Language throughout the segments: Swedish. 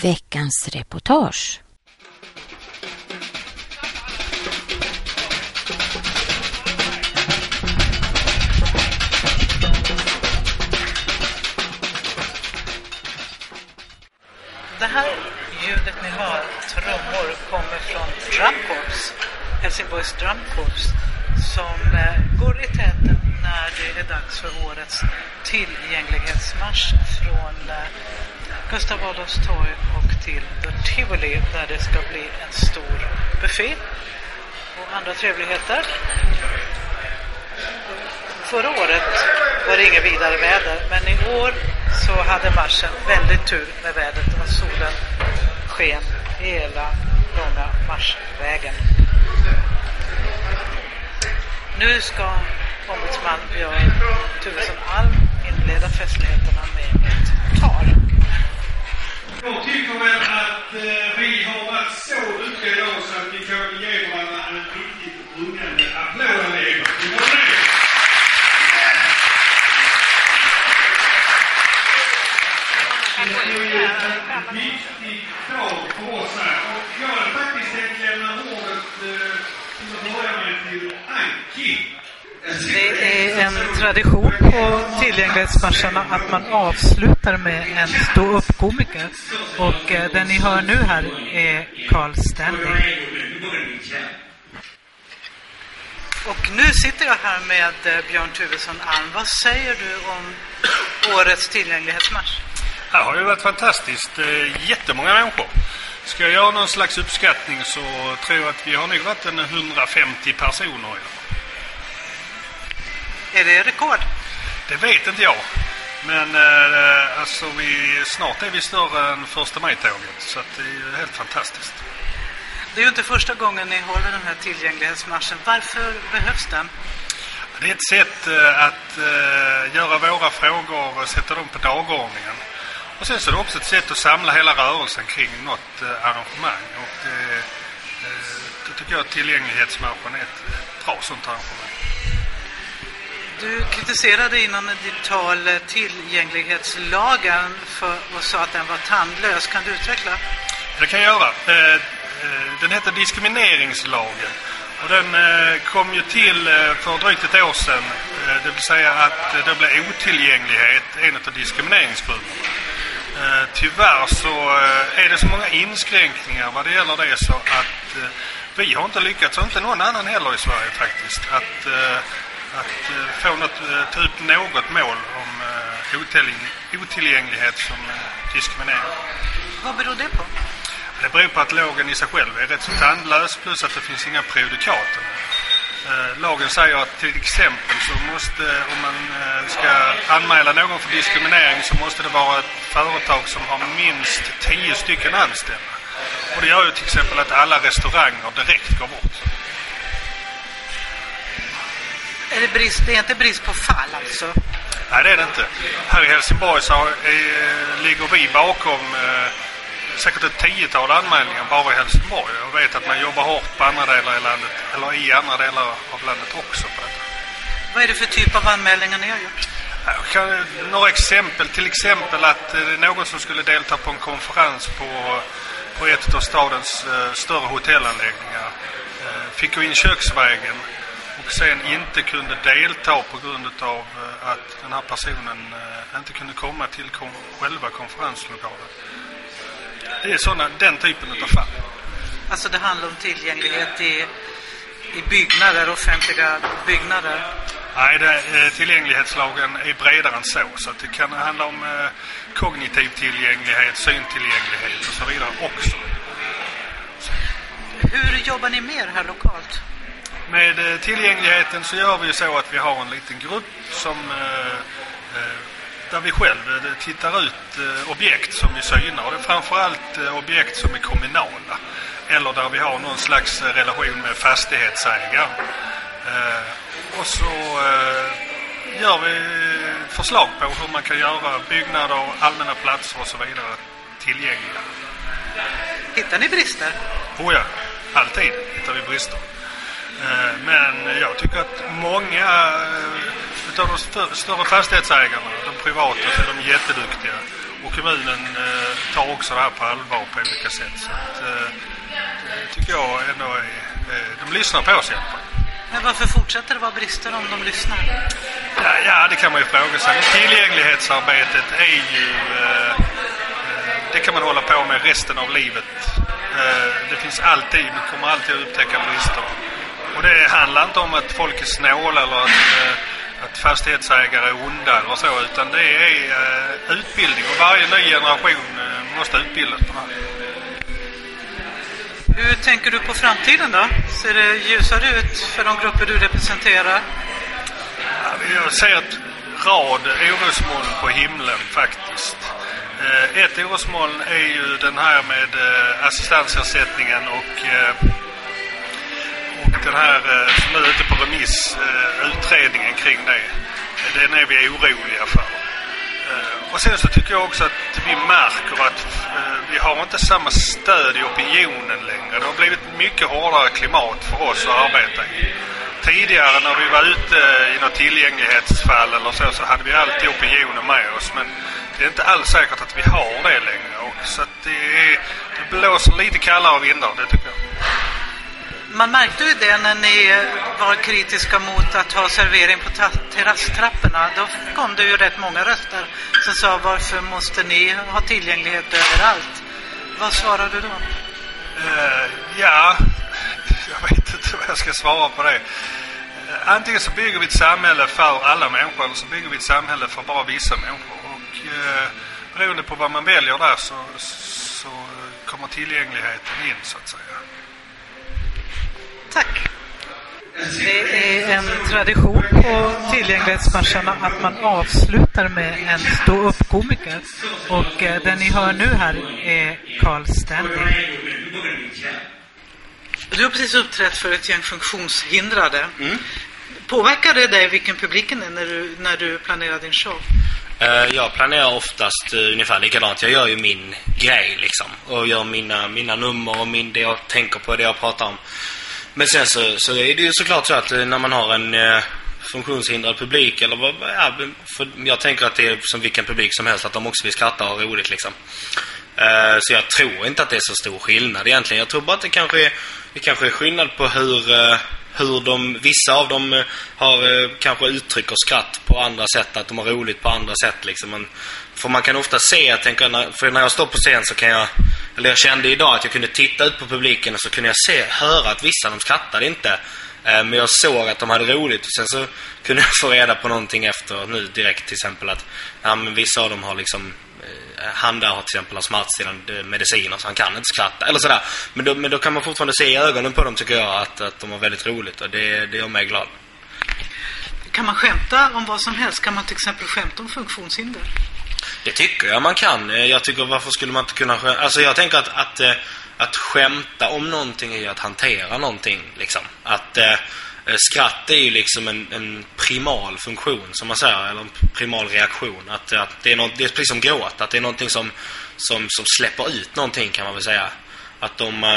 veckans reportage. Det här ljudet ni hör, trummor, kommer från Drumcorps, Helsingborgs Drumcorps, som går i täten när det är dags för årets tillgänglighetsmarsch från Gustav Adolfs torg och till The Tivoli, där det ska bli en stor buffé och andra trevligheter. Förra året var det inget vidare väder, men i år så hade marschen väldigt tur med vädret och solen sken hela långa marschvägen. Nu ska ombudsman Björn Tuvesson Alm inleda festligheterna med ett tal. Jag tycker väl att vi har varit så duktiga idag så att vi kan ge varandra en riktigt rungande applåd. Det är en viktig dag för oss här. Och jag har faktiskt tänkt lämna ordet till att börja med till Anki. Det är en tradition på tillgänglighetsmarscherna att man avslutar med en stå-upp-komiker. Och den ni hör nu här är Carl Stanley. Och nu sitter jag här med Björn Tuvesson Alm. Vad säger du om årets tillgänglighetsmarsch? Det har ju varit fantastiskt. Jättemånga människor. Ska jag göra någon slags uppskattning så tror jag att vi har nog varit 150 personer. Är det rekord? Det vet inte jag. Men alltså snart är vi större än första majtåget. Så att det är ju helt fantastiskt. Det är ju inte första gången ni håller den här tillgänglighetsmarschen. Varför behövs den? Det är ett sätt att göra våra frågor och sätta dem på dagordningen. Och sen så är det också ett sätt att samla hela rörelsen kring något arrangemang. Och det tycker jag att tillgänglighetsmarschen är ett bra sånt arrangemang. Du kritiserade innan ditt tal tillgänglighetslagen och sa att den var tandlös. Kan du utveckla? Det kan jag göra. Den heter diskrimineringslagen. Och den kom ju till för drygt ett år sedan. Det vill säga att det blev otillgänglighet en av diskrimineringsgrunderna. Tyvärr så är det så många inskränkningar vad det gäller det så att vi har inte lyckats, och inte någon annan heller i Sverige faktiskt, att ta upp något mål om otillgänglighet som diskriminering. Vad beror det på? Det beror på att lagen i sig själv är rätt så tandlös, plus att det finns inga prejudikat. Lagen säger att till exempel så måste, om man ska anmäla någon för diskriminering, så måste det vara ett företag som har minst 10 stycken anställda. Och det gör ju till exempel att alla restauranger direkt går bort. Det är inte brist på fall alltså? Nej, det är det inte. Här i Helsingborg så ligger vi bakom säkert ett 10-tal anmälningar bara i Helsingborg. Jag vet att man jobbar hårt på andra delar i landet, eller i andra delar av landet också på detta. Vad är det för typ av anmälningar ni har gjort? Några exempel. Till exempel att någon som skulle delta på en konferens på ett av stadens större hotellanläggningar fick gå in köksvägen och sen inte kunde delta på grund av att den här personen inte kunde komma till själva konferenslokalen. Det är den typen av fall. Alltså det handlar om tillgänglighet i byggnader, offentliga byggnader? Nej, tillgänglighetslagen är bredare än så att det kan handla om kognitiv tillgänglighet, syntillgänglighet och så vidare också. Hur jobbar ni med det här lokalt? Med tillgängligheten så gör vi så att vi har en liten grupp som där vi själv tittar ut objekt som vi synar. Och det är framförallt objekt som är kommunala eller där vi har någon slags relation med fastighetsägare. Och så gör vi förslag på hur man kan göra byggnader, allmänna platser och så vidare tillgängliga. Hittar ni brister? Oh ja, alltid hittar vi brister. Men jag tycker att många av de större fastighetsägarna, de privata, så är de jätteduktiga. Och kommunen tar också det här på allvar på olika sätt. Så att, det tycker jag ändå de lyssnar på oss i alla fall. Men varför fortsätter det vara brister om de lyssnar? Ja, det kan man ju fråga sig. Men tillgänglighetsarbetet är ju... det kan man hålla på med resten av livet. Det finns alltid, vi kommer alltid att upptäcka brister. Och det handlar inte om att folk är snåla eller att fastighetsägare är onda eller så, utan det är utbildning. Och varje ny generation måste utbildas på det här. Hur tänker du på framtiden då? Ser det ljusare ut för de grupper du representerar? Ja, jag ser ett rad orosmoln på himlen faktiskt. Ett orosmoln är ju den här med assistansersättningen och den här som är ute på remiss, utredningen kring det. Den är vi oroliga för. Och sen så tycker jag också att vi märker att vi har inte samma stöd i opinionen längre. Det har blivit mycket hårdare klimat för oss att arbeta i. Tidigare när vi var ute i något tillgänglighetsfall eller så hade vi alltid opinionen med oss. Men det är inte alls säkert att vi har det längre. Och så att det blåser lite kallare vindar, det tycker jag. Man märkte ju det när ni var kritiska mot att ha servering på terrasstrapporna. Då kom det ju rätt många röster som sa varför måste ni ha tillgänglighet överallt? Vad svarade du då? Ja, jag vet inte vad jag ska svara på det. Antingen så bygger vi ett samhälle för alla människor eller så bygger vi ett samhälle för bara vissa människor. Och beroende på vad man väljer där så kommer tillgängligheten in så att säga. Tack. Det är en tradition på tillgänglighetsmarscherna att man avslutar med en stå-upp-komiker. Och den ni hör nu här är Carl Stanley. Du har precis uppträtt för ett gäng funktionshindrade. Påverkar det dig vilken publiken är när du planerar din show? Jag planerar oftast ungefär likadant. Jag gör ju min grej liksom. Och gör mina nummer och det jag tänker på, det jag pratar om. Men sen så är det ju såklart så att när man har en funktionshindrad publik eller för jag tänker att det är som vilken publik som helst att de också vill skratta och ha roligt liksom. Så jag tror inte att det är så stor skillnad egentligen. Jag tror bara att det kanske är skillnad på hur vissa av dem har kanske uttrycker skratt på andra sätt, att de har roligt på andra sätt liksom. För man kan ofta se, för när jag står på scen så kan jag kände idag att jag kunde titta ut på publiken och så kunde jag höra att vissa de skrattade inte. Men jag såg att de hade roligt och sen så kunde jag få reda på någonting efter nu direkt till exempel att men vissa av dem har liksom han där har till exempel smärtstillande mediciner så han kan inte skratta eller sådär. Men då kan man fortfarande se i ögonen på dem tycker jag att de har väldigt roligt och det gör mig glad. Kan man skämta om vad som helst? Kan man till exempel skämta om funktionshinder? Det tycker jag man kan. Jag tycker varför skulle man inte kunna alltså jag tänker att skämta om någonting är ju att hantera någonting liksom. Att skratt är ju liksom en primal funktion som man säger, eller en primal reaktion att det är det är precis som gråt, att det är någonting som släpper ut någonting kan man väl säga. Att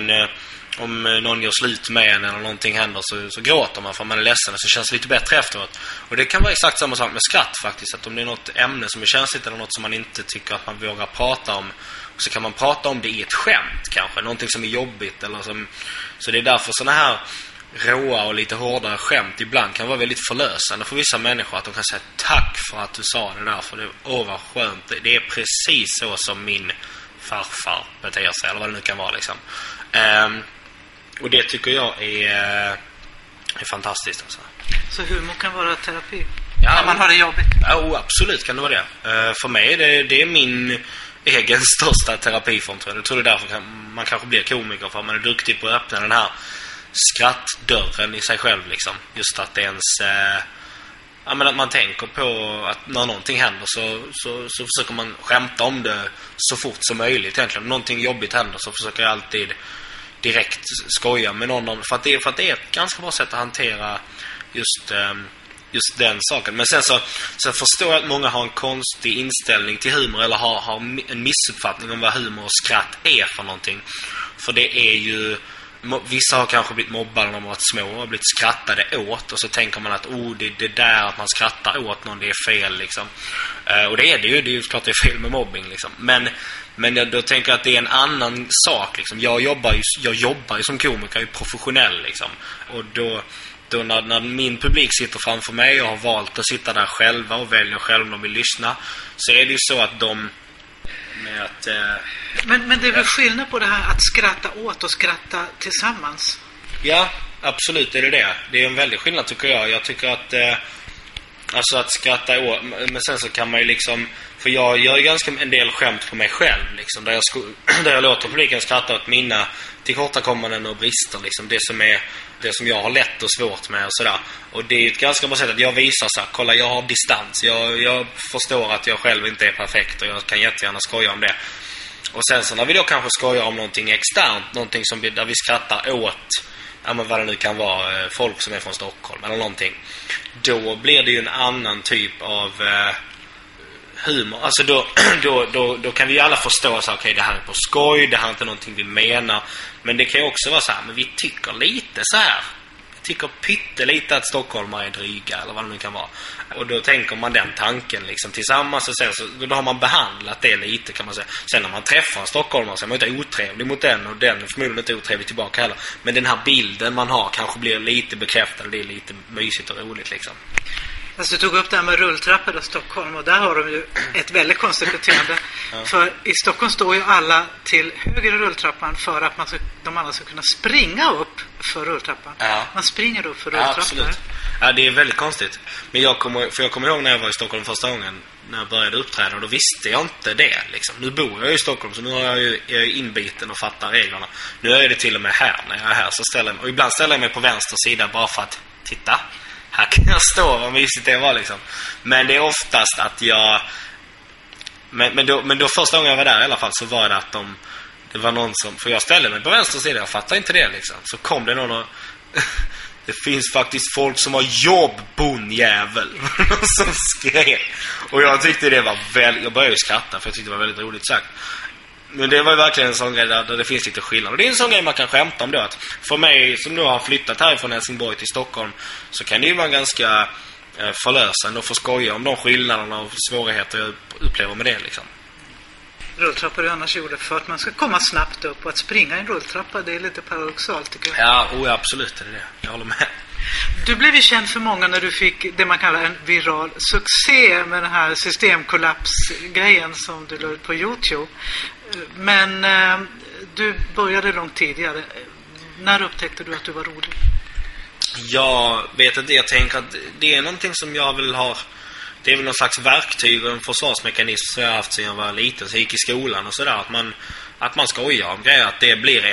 om någon gör slut med en eller någonting händer så gråter man för man är ledsen och så känns det lite bättre efteråt. Och det kan vara exakt samma sak med skratt faktiskt, att om det är något ämne som är känsligt eller något som man inte tycker att man vågar prata om så kan man prata om det i ett skämt kanske, någonting som är jobbigt eller så det är därför såna här råa och lite hårdare skämt ibland kan vara väldigt förlösande för vissa människor, att de kan säga tack för att du sa det där, för det vad skönt, det är precis så som min farfar beter sig eller vad det nu kan vara liksom. Och det tycker jag är fantastiskt alltså. Så humor kan vara terapi? Ja, när man har det jobbigt? Ja, absolut kan det vara det. För mig är det min egen största terapiform tror jag. Jag tror det är därför man kanske blir komiker, för man är duktig på att öppna den här skrattdörren i sig själv liksom. Just att det ens men att man tänker på att när någonting händer så försöker man skämta om det så fort som möjligt egentligen. Om någonting jobbigt händer så försöker jag alltid direkt skoja med någon för att det är ett ganska bra sätt att hantera just den saken. Men sen så förstår jag att många har en konstig inställning till humor eller har en missuppfattning om vad humor och skratt är för någonting. För det är ju vissa har kanske blivit mobbade när de har varit små och blivit skrattade åt och så tänker man att det där att man skrattar åt någon, det är fel liksom. Och det är ju klart det är fel med mobbing liksom. Men Men då tänker jag att det är en annan sak liksom. Jag jobbar ju som komiker, jag är professionell liksom. Och då när min publik sitter framför mig och har valt att sitta där själva och väljer själv om de vill lyssna, så är det ju så att de med att men det är väl skillnad på det här att skratta åt och skratta tillsammans? Ja, absolut är det. Det är en väldig skillnad tycker jag. Jag tycker att alltså att skratta åt, men sen så kan man ju liksom, för jag gör ju ganska en del skämt på mig själv liksom, där jag låter publiken skratta åt mina tillkortakommanden och brister liksom, det som jag har lätt och svårt med och sådär. Och det är ett ganska bra sätt att jag visar så här, kolla jag har distans, jag förstår att jag själv inte är perfekt och jag kan jättegärna skoja om det. Och sen så när vi då kanske skojar om någonting externt, någonting som där vi skrattar åt, ja men vad det nu kan vara, folk som är från Stockholm eller någonting, då blir det ju en annan typ av humor. Alltså då kan vi alla förstå så okej, det här är på skoj, det här är inte någonting vi menar. Men det kan ju också vara så här, men vi tycker lite så här. Vi tycker pyttelite att stockholmare är dryga eller vad det nu kan vara. Och då tänker man den tanken liksom tillsammans, och sen så då har man behandlat det lite kan man säga. Sen när man träffar en stockholmare så är man inte otrevlig mot den, och den är förmodligen inte otrevlig tillbaka heller. Men den här bilden man har kanske blir lite bekräftad, och det är lite mysigt och roligt liksom. Alltså, du tog upp det här med rulltrappor i Stockholm, och där har de ju ett väldigt konstigt beteende. Ja. För i Stockholm står ju alla till höger i rulltrappan för att de andra ska kunna springa upp för rulltrappan. Ja. Man springer upp för rulltrappan. Ja, absolut. Ja, det är väldigt konstigt. Men jag kommer ihåg när jag var i Stockholm första gången, när jag började uppträda, och då visste jag inte det liksom. Nu bor jag i Stockholm, så nu har jag är inbiten och fattar reglerna. Nu är det till och med här, när jag är här så och ibland ställer jag mig på vänster sida bara för att titta. Här kan jag stå, vad mysigt det var liksom. Men det är oftast att jag... Men då första gången jag var där i alla fall, så var det att det var någon som... För jag ställde mig på vänster sida, jag fattar inte det liksom. Så kom det någon och... Det finns faktiskt folk som har jobb, bonjävel. Som skrek. Och jag tyckte det var jag började skratta, för jag tyckte det var väldigt roligt sagt. Men det var verkligen en sån grej där det finns lite skillnad. Och det är en sån grej man kan skämta om då, att för mig som då har flyttat här från Helsingborg till Stockholm, så kan det ju vara ganska förlösande att få skoja om de skillnaderna och svårigheter jag upplever med det liksom. Rulltrappor är annars gjorde för att man ska komma snabbt upp, och att springa i en rulltrappa, det är lite paradoxalt tycker jag. Ja, absolut är det. Jag håller med. Du blev ju känd för många när du fick det man kallar en viral succé med den här systemkollapsgrejen som du la ut på YouTube. Men du började långt tidigare. När upptäckte du att du var rolig? Jag vet inte, jag tänker att det är någonting som jag vill ha. Det är väl någon slags verktyg och en försvarsmekanism som jag har haft sedan jag var liten. Så jag gick i skolan och sådär. Att man skojar om grejer. Att det blir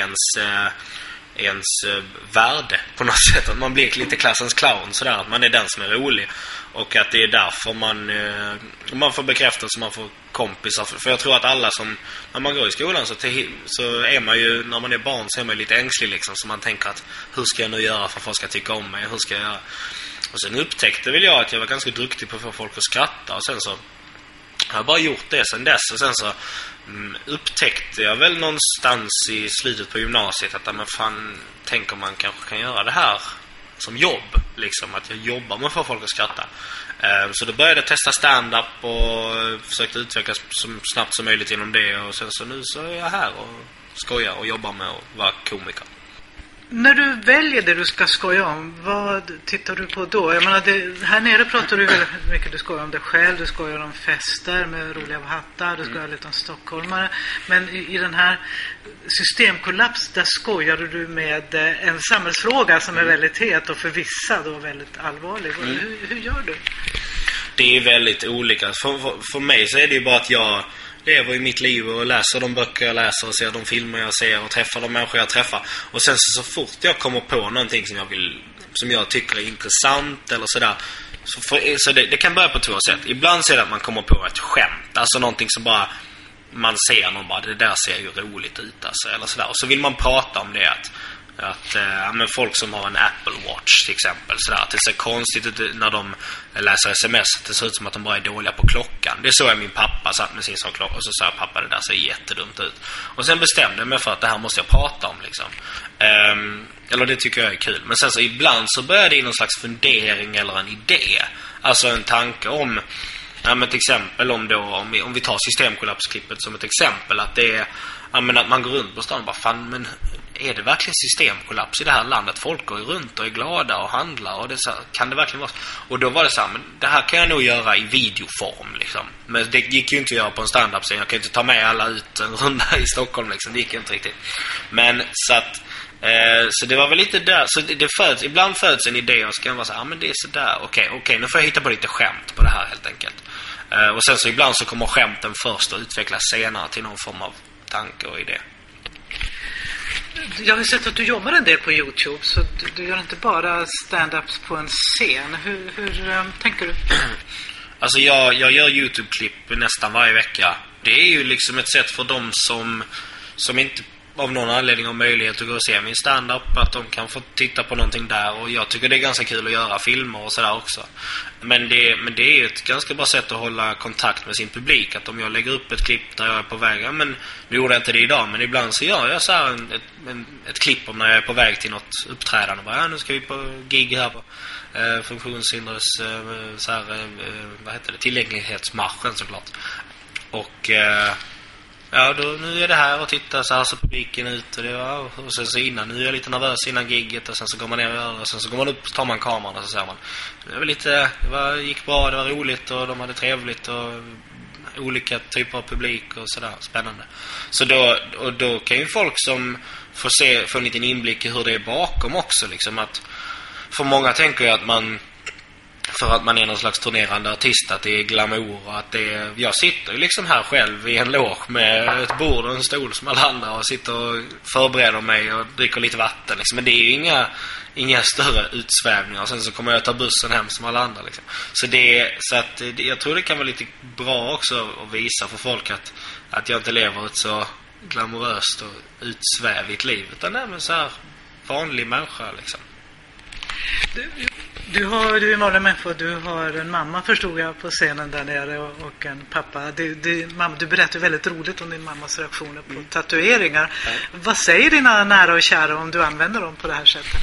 ens värde på något sätt. Att man blir lite klassens clown sådär. Att man är den som är rolig. Och att det är därför man får bekräftelse, man får kompisar. För jag tror att alla som, när man går i skolan så är man ju, när man är barn så är man lite ängslig liksom. Så man tänker att hur ska jag nu göra för att folk ska tycka om mig? Hur ska jag göra? Och sen upptäckte väl jag att jag var ganska duktig på att få folk att skratta. Och sen så har jag bara gjort det sen dess. Och sen så upptäckte jag väl någonstans i slutet på gymnasiet att men fan, tänker man kanske kan göra det här som jobb. Liksom att jag jobbar med att få folk att skratta. Så då började jag testa stand-up och försökte utvecklas så snabbt som möjligt inom det. Och sen så nu så är jag här och skojar och jobbar med att vara komiker. När du väljer det du ska skoja om, vad tittar du på då? Jag menar, här nere pratar du väldigt mycket, du skojar om dig själv, du skojar om fester med roliga hattar, du skojar lite om stockholmare. Men i den här systemkollaps, där skojar du med en samhällsfråga som är väldigt het och för vissa då väldigt allvarlig. Hur gör du? Det är väldigt olika. För mig så är det ju bara att jag lever i mitt liv och läser de böcker jag läser och ser de filmer jag ser och träffar de människor jag träffar. Och sen så fort jag kommer på någonting som jag tycker är intressant eller sådär, så det kan börja på två sätt. Ibland så är det att man kommer på ett skämt, alltså någonting som bara man ser någon bara, det där ser ju roligt ut alltså, eller sådär. Och så vill man prata om det men folk som har en Apple Watch till exempel sådär, att det ser konstigt ut när de läser sms, det ser ut som att de bara är dåliga på klockan. Det så är min pappa satt med sin sån klocka och så sa pappa, det där ser jättedumt ut. Och sen bestämde jag mig för att det här måste jag prata om liksom. Eller det tycker jag är kul. Men sen så ibland så börjar det i någon slags fundering eller en idé, alltså en tanke om Ja, men till exempel om vi tar systemkollapsklippet som ett exempel, att det är att man går runt på stan och bara, fan, men är det verkligen systemkollaps i det här landet? Folk går ju runt och är glada och handlar, och det så, kan det verkligen vara? Och då var det så här, men det här kan jag nog göra i videoform liksom. Men det gick ju inte att göra på en stand-up-scen. Jag kan ju inte ta med alla ut en runda i Stockholm liksom. Det gick inte riktigt. Men så att så det var väl lite där. Så ibland föds en idé och så kan man vara så här, men det är så där. Okej, nu får jag hitta på lite skämt på det här helt enkelt. Och sen så ibland så kommer skämten först och utvecklas senare till någon form av tanke och idé. Jag har sett att du jobbar en del på YouTube, så du gör inte bara stand-ups på en scen. Hur tänker du? Alltså jag gör YouTube-klipp nästan varje vecka. Det är ju liksom ett sätt för dem som inte av någon anledning har möjlighet att gå och se min stand-up, att de kan få titta på någonting där. Och jag tycker det är ganska kul att göra filmer och sådär också. Men det är ju ett ganska bra sätt att hålla kontakt med sin publik. Att om jag lägger upp ett klipp där jag är på väg, ja, men nu gjorde jag inte det idag, men ibland så gör jag så här ett klipp om när jag är på väg till något uppträdande. Bara, nu ska vi på gig här på funktionshindrades så här, vad heter det, tillgänglighetsmarschen såklart. Och ja, då, nu är det här och titta, så här ser publiken ut och det var, och sen så innan, nu är jag lite nervös innan gigget, och sen så går man ner och gör det, och sen så går man upp och tar man kameran och så säger man, det gick bra, det var roligt och de hade trevligt och olika typer av publik och sådär, spännande. Så då kan ju folk som få en liten inblick i hur det är bakom också liksom, att för många tänker ju att för att man är någon slags turnerande artist, att det är glamour och att det är, jag sitter ju liksom här själv i en loge med ett bord och en stol som alla andra och sitter och förbereder mig och dricker lite vatten liksom. Men det är ju inga större utsvävningar, och sen så kommer jag ta bussen hem som alla andra liksom. Jag tror det kan vara lite bra också att visa för folk att jag inte lever ett så glamoröst och utsvävigt liv, utan det är en så här vanlig människa liksom. Du är en vanlig människa. Du har en mamma, förstod jag, på scenen där nere, och en pappa. Du berättar väldigt roligt om din mammas reaktioner på tatueringar. Vad säger dina nära och kära om du använder dem på det här sättet?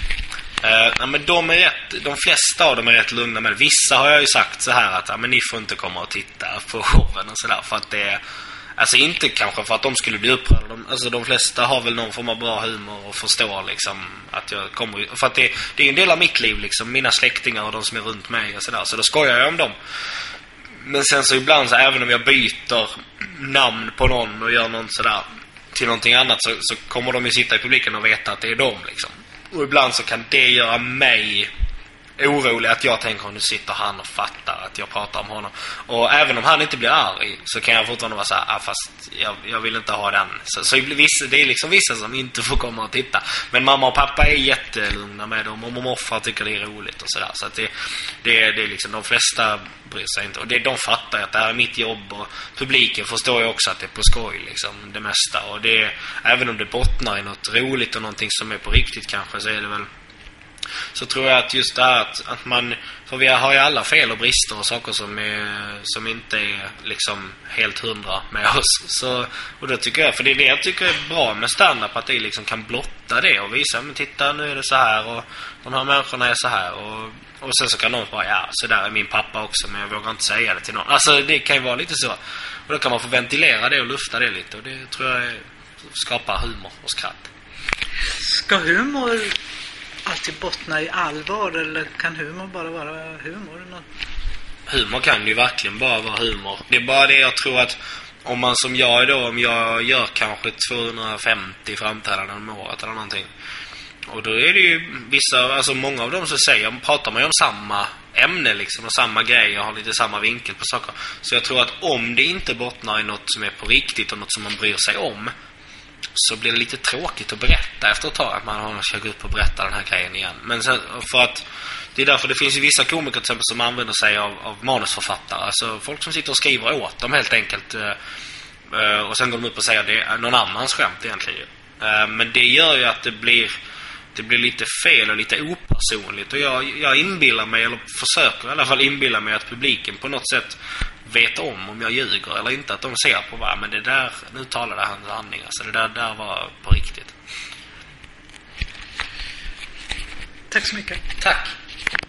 Men de flesta av dem är rätt lugna med. Vissa har jag ju sagt så här att men ni får inte komma och titta på showen och sådär, för att det är, alltså inte kanske för att de skulle bli upprörda. Alltså de flesta har väl någon form av bra humor och förstår liksom att jag kommer, för att det är en del av mitt liv liksom, mina släktingar och de som är runt mig och sådär, så då skojar jag om dem. Men sen så ibland så, även om jag byter namn på någon och gör någon sådär till någonting annat, så kommer de ju sitta i publiken och veta att det är dem liksom. Och ibland så kan det göra mig orolig, att jag tänker, nu sitter han och fattar att jag pratar om honom. Och även om han inte blir arg, så kan jag fortfarande vara så här, fast jag vill inte ha den. Så det är liksom vissa som inte får komma och titta. Men mamma och pappa är jättelugna med dem, och morfar tycker det är roligt och sådär. Så att det är liksom, de flesta bryr sig inte. Och de fattar att det här är mitt jobb, och publiken förstår ju också att det är på skoj liksom, det mesta. Och även om det bottnar i något roligt och någonting som är på riktigt kanske, så är det väl, så tror jag att just det här att man, för vi har ju alla fel och brister och saker som inte är liksom helt 100 med oss. Så, och då tycker jag, för det är det jag tycker är bra med stand-up, att det liksom kan blotta det och visa, men titta, nu är det så här och de här människorna är så här, och sen så kan någon bara, ja, så där är min pappa också, men jag vågar inte säga det till någon. Alltså det kan ju vara lite så. Och då kan man få ventilera det och lufta det lite, och det tror jag skapar humor och skratt. Ska humor alltid bottna i allvar, eller kan humor bara vara humor? Humor kan ju verkligen bara vara humor. Det är bara det jag tror, att om man som jag är då, om jag gör kanske 250 framträdanden om året eller någonting, och då är det ju vissa, alltså många av dem så pratar man ju om samma ämne liksom, och samma grej, och har lite samma vinkel på saker. Så jag tror att om det inte bottnar i något som är på riktigt och något som man bryr sig om, så blir det lite tråkigt att berätta efter ett tag, att man har försökt ut på att berätta den här grejen igen. Men sen, för att det är därför det finns ju vissa komiker till exempel som använder sig av manusförfattare, alltså folk som sitter och skriver åt dem helt enkelt, och sen går de upp och säger att det är någon annans skämt egentligen. Men det gör ju att det blir lite fel och lite opersonligt, och jag inbillar mig, eller försöker i alla fall inbilla mig, att publiken på något sätt vet om jag ljuger eller inte, att de ser på vad, men det där, nu talade han sanning, alltså det där var på riktigt. Tack så mycket. Tack.